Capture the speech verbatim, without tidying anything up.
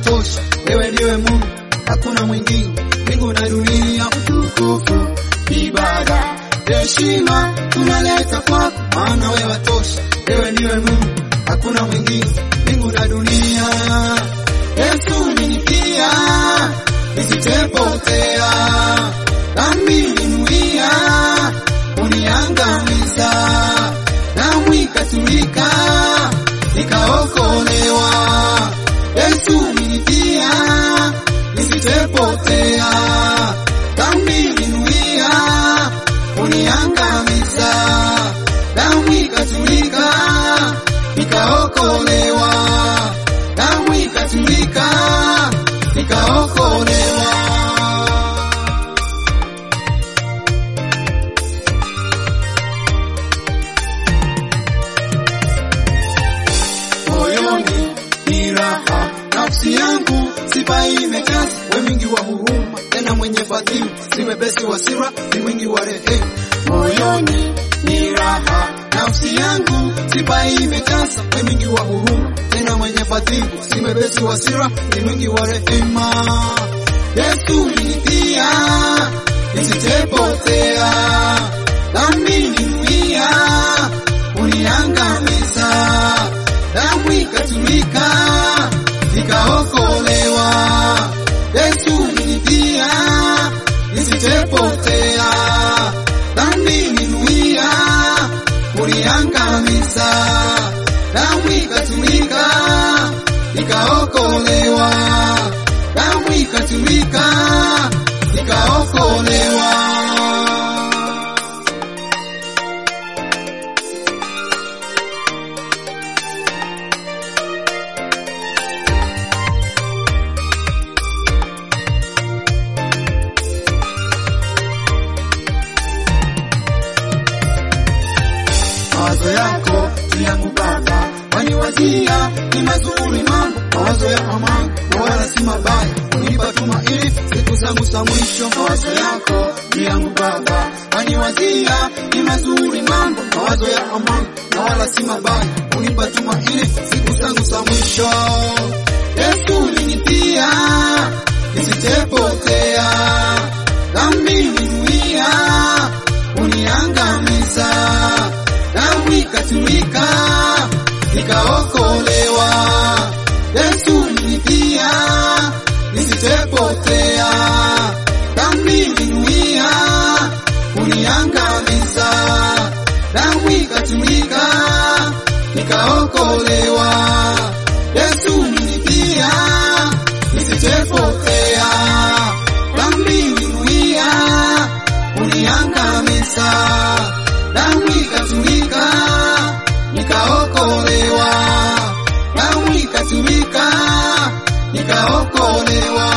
watosha, wewe ndiwe Mungu, hakuna mwingine. Mbingu na dunia, utukufu, ibada, heshima tunaleta kwako, maana wewe watosha, wewe ndiwe Mungu, hakuna mwingine. Mbingu na dunia, Yesu ulinipia nisitepotea, dhambi ninuia uniangamiza, damu ikatumika nikaokolewa. Yesu ulinipia nisitepotea, dhambi ninuia uniangamiza, damu ikatumika nikaokolewa, damu ikatumika nikaokolewa. Moyoni ni raha, nafsi yangu sifa imejaza, wewe mwingi wa huruma, tena mwenye fadhili, si mwepesi wa hasira, ni mwingi wa rehema. Moyoni ni raha, nafsi yangu sifa imejaza, wewe mwingi wa huruma, tena mwenye fadhili, si mwepesi wa hasira, ni mwingi wa rehema. Yesu ulinipia nisitepotea, dhambi ninuia uniangamiza, damu ikatumika nikaokolewa. Yesu ulinipia nisitepotea, dhambi ninuia uniangamiza, damu ikatumika nikaokolewa, damu ikatumika nikaokolewa. Mawazo yako juu yangu Baba, waniwazia ni mazuri mambo, mawazo ya amani na wala si mabaya, unipa tumaini siku zangu za mwisho. Mawazo yako juu yangu Baba, waniwazia ni mazuri mambo, mawazo ya amani na wala si mabaya, unipa tumaini siku zangu za mwisho. Yesu ulinipia nisitepotea, dhambi ninuia uniangamiza, damu ikatumika nikaokolewa. Yesu ulinipia nisitepotea, dhambi ninuia uniangamiza, damu ikatumika nikaokolewa. Yesu ulinipia nisitepotea, dhambi ninuia uniangamiza, damu ikatumika nikaokolewa, damu ikatumika nikaokolewa.